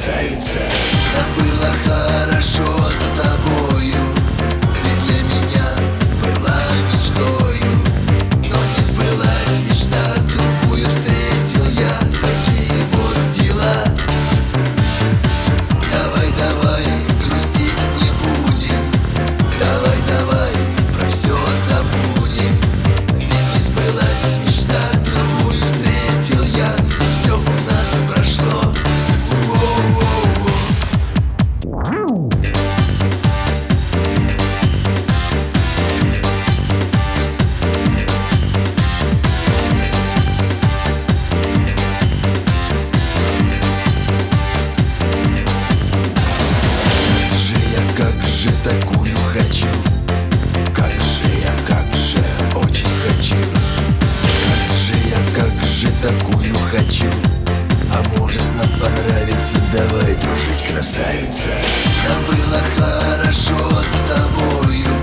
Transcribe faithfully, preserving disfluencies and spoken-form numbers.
красавица. Нам было хорошо с тобою, ты для меня была мечтою, но не сбылась мечта, другую встретил я. Такие вот дела. Давай, давай, грустить не будем. Давай, давай, про все забудем. Ведь не сбылась мечта, другую встретил я, и все у нас прошло. Воу-воу-воу. Как же такую хочу, как же я, как же очень хочу, как же я, как же такую хочу. А может нам понравится, давай дружить, красавица. Нам было хорошо с тобою,